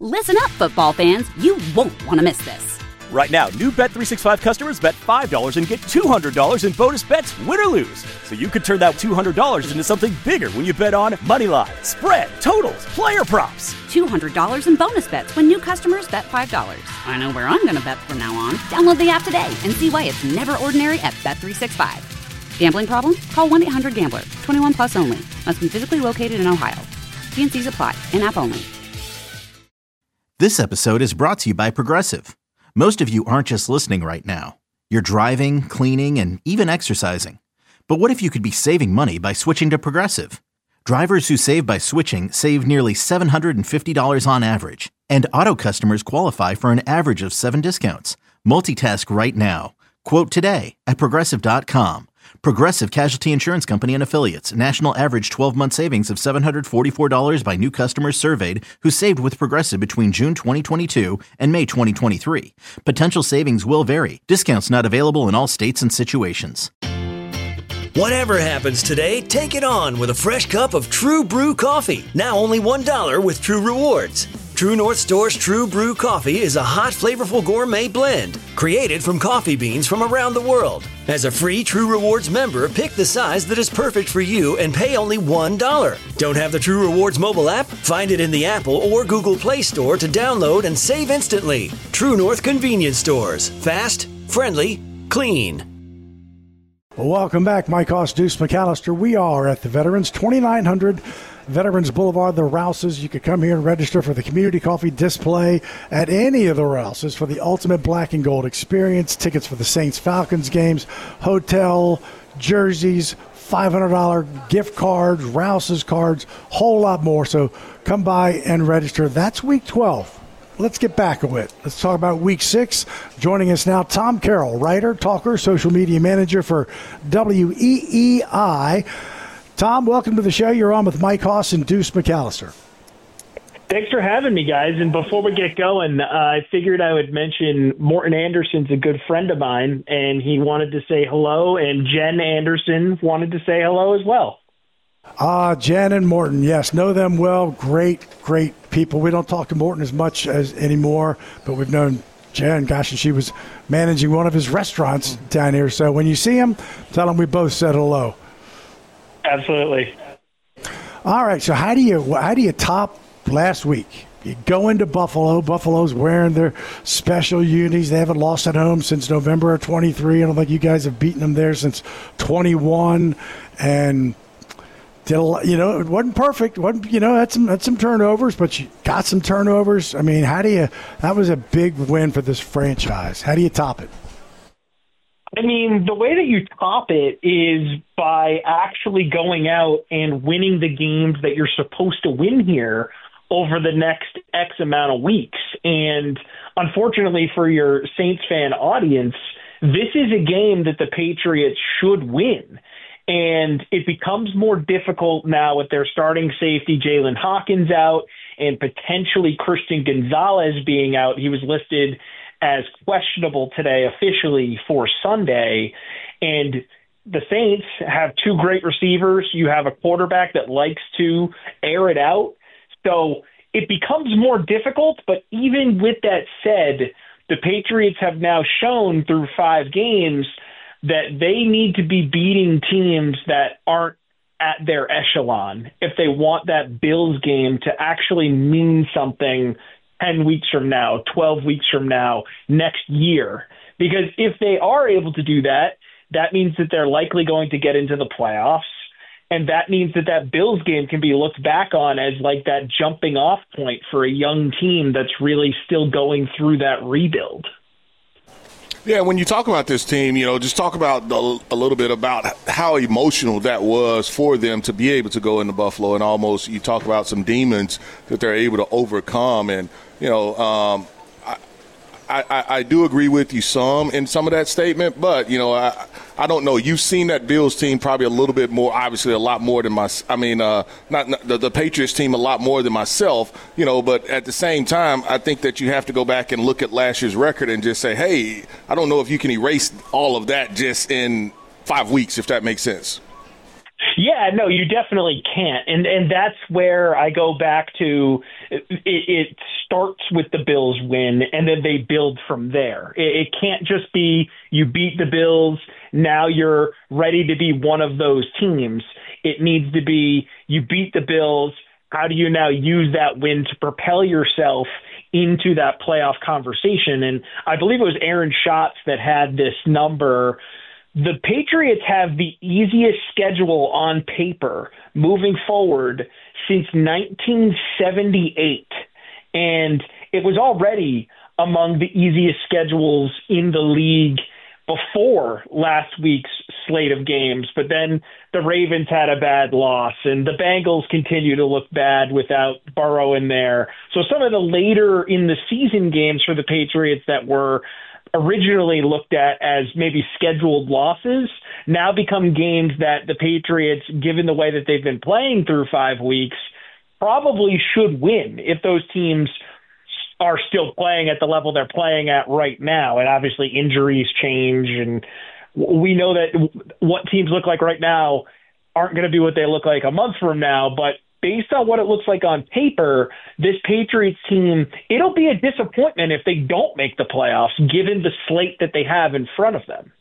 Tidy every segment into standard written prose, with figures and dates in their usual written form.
Listen up, football fans. You won't want to miss this. Right now, new Bet365 customers bet $5 and get $200 in bonus bets, win or lose. So you could turn that $200 into something bigger when you bet on money line, spread, totals, player props. $200 in bonus bets when new customers bet $5. I know where I'm going to bet from now on. Download the app today and see why it's never ordinary at Bet365. Gambling problem? Call 1-800-GAMBLER. 21 plus only. Must be physically located in Ohio. T&Cs apply. In-app only. This episode is brought to you by Progressive. Most of you aren't just listening right now. You're driving, cleaning, and even exercising. But what if you could be saving money by switching to Progressive? Drivers who save by switching save nearly $750 on average. And auto customers qualify for an average of 7 discounts. Multitask right now. Quote today at Progressive.com. Progressive Casualty Insurance Company and Affiliates. National average 12-month savings of $744 by new customers surveyed who saved with Progressive between June 2022 and May 2023. Potential savings will vary. Discounts not available in all states and situations. Whatever happens today, take it on with a fresh cup of True Brew coffee. Now only $1 with True Rewards. True North Store's True Brew coffee is a hot, flavorful gourmet blend created from coffee beans from around the world. As a free True Rewards member, pick the size that is perfect for you and pay only $1. Don't have the True Rewards mobile app? Find it in the Apple or Google Play Store to download and save instantly. True North Convenience Stores. Fast, friendly, clean. Well, welcome back. Mike Hoss, Deuce McAllister. We are at the Veterans, 2900 Veterans Boulevard, the Rouses. You could come here and register for the community coffee display at any of the Rouses for the ultimate black and gold experience. Tickets for the Saints-Falcons games, hotel, jerseys, $500 gift cards, Rouses cards, whole lot more. So come by and register. That's week 12. Let's get back a bit. Let's talk about week 6. Joining us now, Tom Carroll, writer, talker, social media manager for WEEI. Tom, welcome to the show. You're on with Mike Hoss and Deuce McAllister. Thanks for having me, guys. And before we get going, I figured I would mention Morton Anderson's a good friend of mine, and he wanted to say hello, and Jen Anderson wanted to say hello as well. Jen and Morton, yes, know them well. Great people. We don't talk to Morton as much as anymore, but we've known Jen, gosh, and she was managing one of his restaurants down here. So when you see him, tell him we both said hello. Absolutely. All right, so how do you top last week? You go into Buffalo. Buffalo's wearing their special unis. They haven't lost at home since November of 23. I don't think you guys have beaten them there since 21. And did it wasn't perfect. Had some turnovers, but you got some turnovers. I mean, that was a big win for this franchise. How do you top it? I mean, the way that you top it is by actually going out and winning the games that you're supposed to win here over the next X amount of weeks. And unfortunately for your Saints fan audience, this is a game that the Patriots should win. And it becomes more difficult now with their starting safety, Jalen Hawkins, out, and potentially Christian Gonzalez being out. He was listed as questionable today officially for Sunday. And the Saints have 2 great receivers. You have a quarterback that likes to air it out. So it becomes more difficult. But even with that said, the Patriots have now shown through 5 games that they need to be beating teams that aren't at their echelon if they want that Bills game to actually mean something 10 weeks from now, 12 weeks from now, next year. Because if they are able to do that, that means that they're likely going to get into the playoffs. And that means that Bills game can be looked back on as like that jumping off point for a young team that's really still going through that rebuild. Yeah, when you talk about this team, just talk about a little bit about how emotional that was for them to be able to go into Buffalo and almost you talk about some demons that they're able to overcome. And, I do agree with you some in some of that statement, but, I don't know. You've seen that Bills team probably a little bit more, obviously a lot more than the Patriots team a lot more than myself, but at the same time, I think that you have to go back and look at last year's record and just say, hey, I don't know if you can erase all of that just in 5 weeks, if that makes sense. Yeah, no, you definitely can't. And that's where I go back to it starts with the Bills win, and then they build from there. It can't just be you beat the Bills, now you're ready to be one of those teams. It needs to be you beat the Bills, how do you now use that win to propel yourself into that playoff conversation? And I believe it was Aaron Schatz that had this number. The Patriots have the easiest schedule on paper moving forward since 1978. And it was already among the easiest schedules in the league before last week's slate of games. But then the Ravens had a bad loss, and the Bengals continue to look bad without Burrow in there. So some of the later in the season games for the Patriots that were originally looked at as maybe scheduled losses now become games that the Patriots, given the way that they've been playing through 5 weeks, probably should win if those teams are still playing at the level they're playing at right now. And obviously injuries change, and we know that what teams look like right now aren't going to be what they look like a month from now. But based on what it looks like on paper, this Patriots team, it'll be a disappointment if they don't make the playoffs, given the slate that they have in front of them.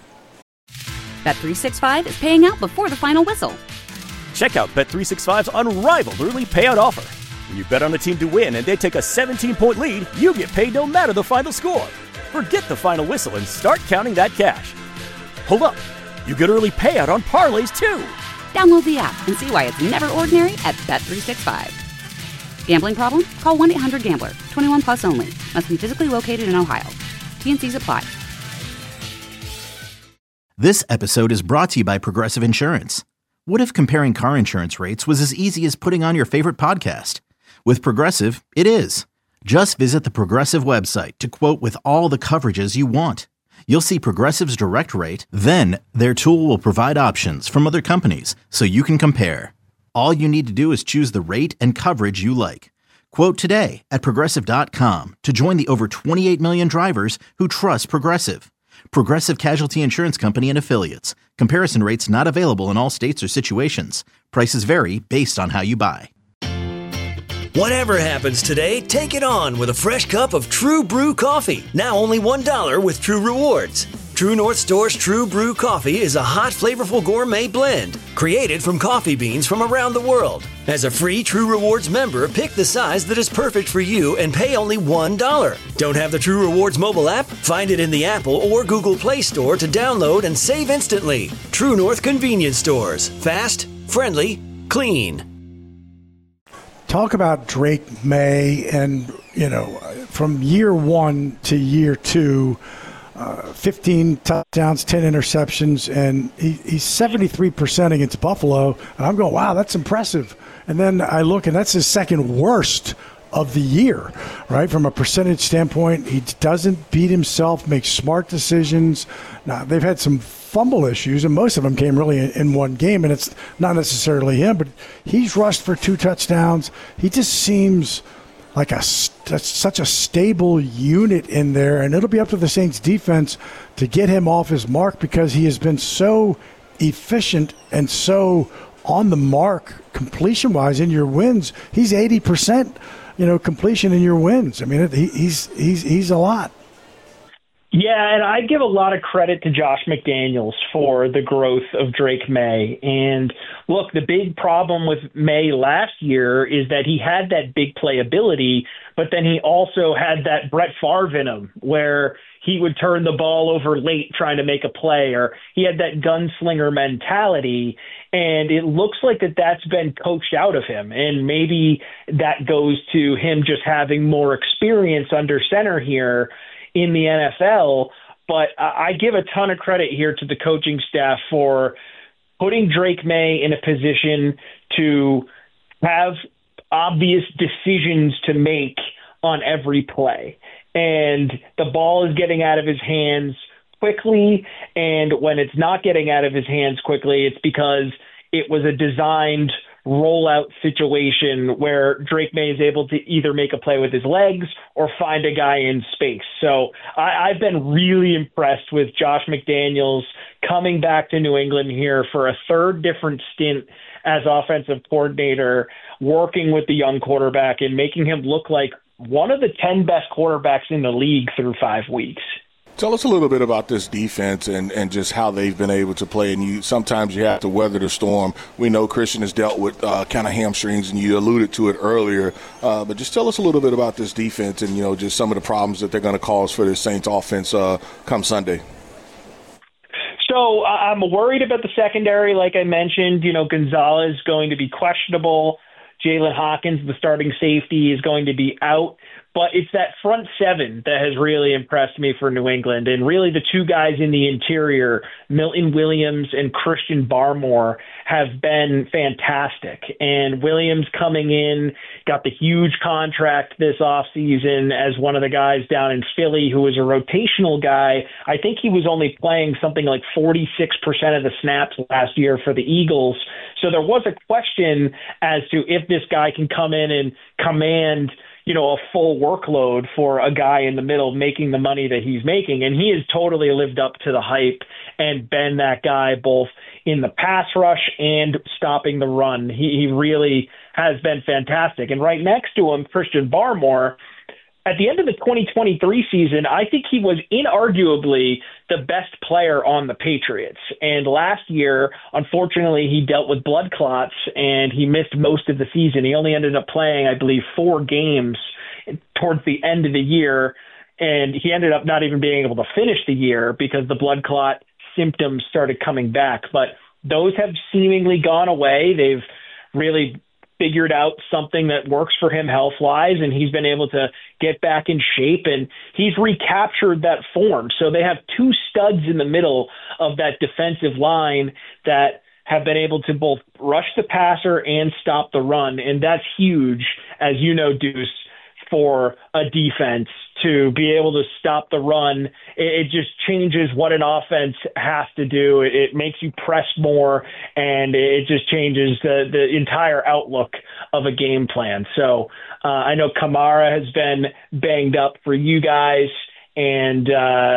Bet365 is paying out before the final whistle. Check out Bet365's unrivaled early payout offer. When you bet on a team to win and they take a 17-point lead, you get paid no matter the final score. Forget the final whistle and start counting that cash. Hold up. You get early payout on parlays, too. Download the app and see why it's never ordinary at Bet365. Gambling problem? Call 1-800-GAMBLER. 21 plus only. Must be physically located in Ohio. T&Cs apply. This episode is brought to you by Progressive Insurance. What if comparing car insurance rates was as easy as putting on your favorite podcast? With Progressive, it is. Just visit the Progressive website to quote with all the coverages you want. You'll see Progressive's direct rate, then their tool will provide options from other companies so you can compare. All you need to do is choose the rate and coverage you like. Quote today at Progressive.com to join the over 28 million drivers who trust Progressive. Progressive Casualty Insurance Company and Affiliates. Comparison rates not available in all states or situations. Prices vary based on how you buy. Whatever happens today, take it on with a fresh cup of True Brew coffee. Now only $1 with True Rewards. True North Store's True Brew coffee is a hot, flavorful gourmet blend created from coffee beans from around the world. As a free True Rewards member, pick the size that is perfect for you and pay only $1. Don't have the True Rewards mobile app? Find it in the Apple or Google Play Store to download and save instantly. True North Convenience Stores. Fast, friendly, clean. Talk about Drake May, and, from year one to year two, 15 touchdowns, 10 interceptions, and he's 73% against Buffalo. And I'm going, wow, that's impressive. And then I look, and that's his second worst of the year, right? From a percentage standpoint, he doesn't beat himself, makes smart decisions. Now, they've had some fumble issues, and most of them came really in one game, and it's not necessarily him, but he's rushed for 2 touchdowns. He just seems like such a stable unit in there, and it'll be up to the Saints defense to get him off his mark because he has been so efficient and so on the mark completion-wise in your wins. He's 80%, completion in your wins. I mean, he's a lot. Yeah, and I give a lot of credit to Josh McDaniels for the growth of Drake May. And look, the big problem with May last year is that he had that big playability, but then he also had that Brett Favre in him where he would turn the ball over late trying to make a play, or he had that gunslinger mentality. And it looks like that's been coached out of him. And maybe that goes to him just having more experience under center here in the NFL, but I give a ton of credit here to the coaching staff for putting Drake May in a position to have obvious decisions to make on every play. And the ball is getting out of his hands quickly, and when it's not getting out of his hands quickly, it's because it was a designed rollout situation where Drake May is able to either make a play with his legs or find a guy in space. So I've been really impressed with Josh McDaniels coming back to New England here for a third different stint as offensive coordinator, working with the young quarterback and making him look like one of the 10 best quarterbacks in the league through 5 weeks. Tell us a little bit about this defense and just how they've been able to play. And sometimes you have to weather the storm. We know Christian has dealt with kind of hamstrings, and you alluded to it earlier. But just tell us a little bit about this defense and, just some of the problems that they're going to cause for the Saints offense come Sunday. So I'm worried about the secondary. Like I mentioned, Gonzalez is going to be questionable. Jalen Hawkins, the starting safety, is going to be out. But it's that front seven that has really impressed me for New England. And really the two guys in the interior, Milton Williams and Christian Barmore, have been fantastic. And Williams coming in, got the huge contract this offseason as one of the guys down in Philly who was a rotational guy. I think he was only playing something like 46% of the snaps last year for the Eagles. So there was a question as to if this guy can come in and command a full workload for a guy in the middle making the money that he's making. And he has totally lived up to the hype and been that guy both in the pass rush and stopping the run. He really has been fantastic. And right next to him, Christian Barmore, at the end of the 2023 season, I think he was inarguably the best player on the Patriots. And last year, unfortunately, he dealt with blood clots and he missed most of the season. He only ended up playing, I believe, 4 games towards the end of the year. And he ended up not even being able to finish the year because the blood clot symptoms started coming back. But those have seemingly gone away. They've really figured out something that works for him health-wise, and he's been able to get back in shape, and he's recaptured that form. So they have 2 studs in the middle of that defensive line that have been able to both rush the passer and stop the run, and that's huge, as you know, Deuce, for a defense to be able to stop the run. It just changes what an offense has to do. It makes you press more, and it just changes the entire outlook of a game plan. So I know Kamara has been banged up for you guys, and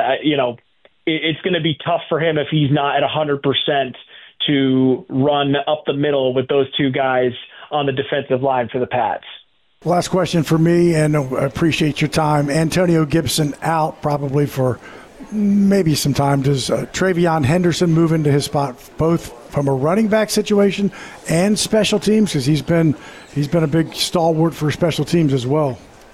it's going to be tough for him if he's not at 100% to run up the middle with those 2 guys on the defensive line for the Pats. Last question for me, and I appreciate your time. Antonio Gibson out probably for maybe some time. Does Travion Henderson move into his spot, both from a running back situation and special teams? Because he's been a big stalwart for special teams as well.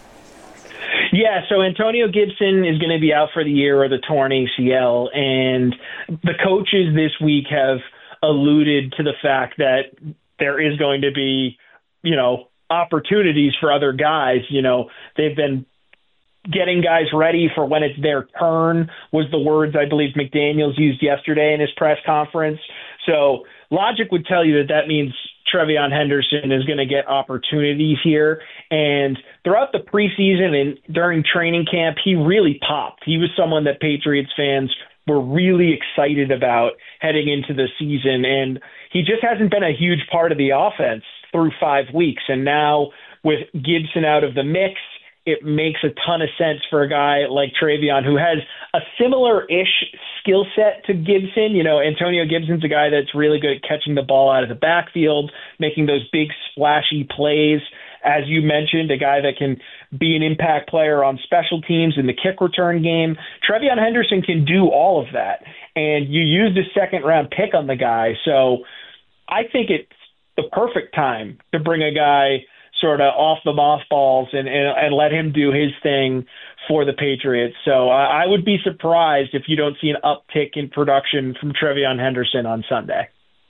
Yeah, so Antonio Gibson is going to be out for the year with a torn ACL, and the coaches this week have alluded to the fact that there is going to be, opportunities for other guys. They've been getting guys ready for when it's their turn, was the words I believe McDaniels used yesterday in his press conference. So logic would tell you that means Travion Henderson is going to get opportunities here. And throughout the preseason and during training camp, he really popped. He was someone that Patriots fans were really excited about heading into the season. And he just hasn't been a huge part of the offense through 5 weeks. And now with Gibson out of the mix, it makes a ton of sense for a guy like Travion, who has a similar-ish skill set to Gibson. Antonio Gibson's a guy that's really good at catching the ball out of the backfield, making those big splashy plays. As you mentioned, a guy that can be an impact player on special teams in the kick return game. Travion Henderson can do all of that. And you used a second-round pick on the guy. So I think it's the perfect time to bring a guy sort of off the mothballs and let him do his thing for the Patriots. So I would be surprised if you don't see an uptick in production from Travion Henderson on Sunday.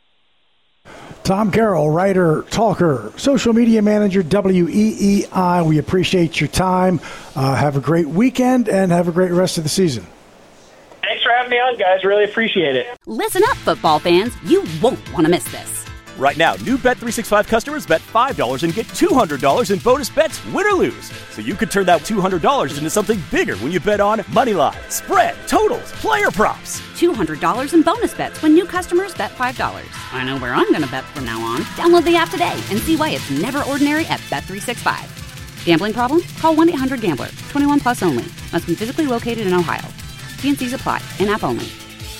Tom Carroll, writer, talker, social media manager, WEEI. We appreciate your time. Have a great weekend and have a great rest of the season. Thanks for having me on, guys. Really appreciate it. Listen up, football fans. You won't want to miss this. Right now, new Bet365 customers bet $5 and get $200 in bonus bets, win or lose. So you could turn that $200 into something bigger when you bet on moneyline, spread, totals, player props. $200 in bonus bets when new customers bet $5. I know where I'm going to bet from now on. Download the app today and see why it's never ordinary at Bet365. Gambling problem? Call 1-800-GAMBLER. 21 plus only. Must be physically located in Ohio. T&Cs apply. In-app only.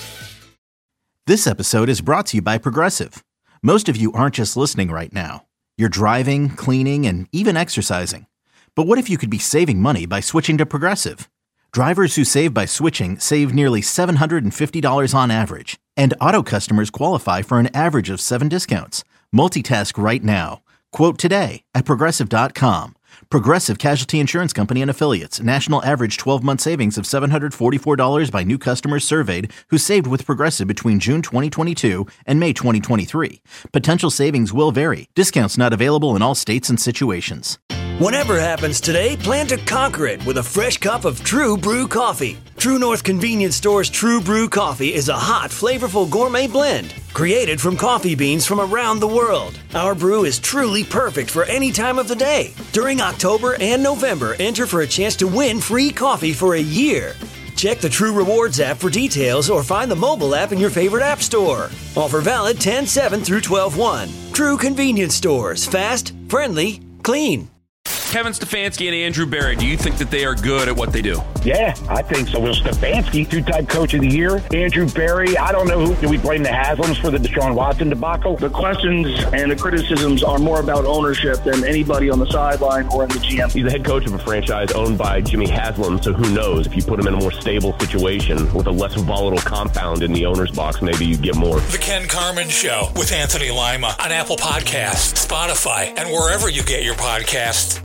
This episode is brought to you by Progressive. Most of you aren't just listening right now. You're driving, cleaning, and even exercising. But what if you could be saving money by switching to Progressive? Drivers who save by switching save nearly $750 on average, and auto customers qualify for an average of 7 discounts. Multitask right now. Quote today at Progressive.com. Progressive Casualty Insurance Company and Affiliates. National average 12-month savings of $744 by new customers surveyed who saved with Progressive between June 2022 and May 2023. Potential savings will vary. Discounts not available in all states and situations. Whatever happens today, plan to conquer it with a fresh cup of True Brew coffee. True North Convenience Store's True Brew coffee is a hot, flavorful gourmet blend created from coffee beans from around the world. Our brew is truly perfect for any time of the day. During October and November, enter for a chance to win free coffee for a year. Check the True Rewards app for details or find the mobile app in your favorite app store. Offer valid 10/7 through 12/1. True Convenience Stores. Fast, friendly, clean. Kevin Stefanski and Andrew Berry, do you think that they are good at what they do? Yeah, I think so. Well, Stefanski, two-time coach of the year. Andrew Berry, I don't know who. Do we blame the Haslams for the Deshaun Watson debacle? The questions and the criticisms are more about ownership than anybody on the sideline or in the GM. He's the head coach of a franchise owned by Jimmy Haslam, so who knows? If you put him in a more stable situation with a less volatile compound in the owner's box, maybe you get more. The Ken Carman Show with Anthony Lima on Apple Podcasts, Spotify, and wherever you get your podcasts.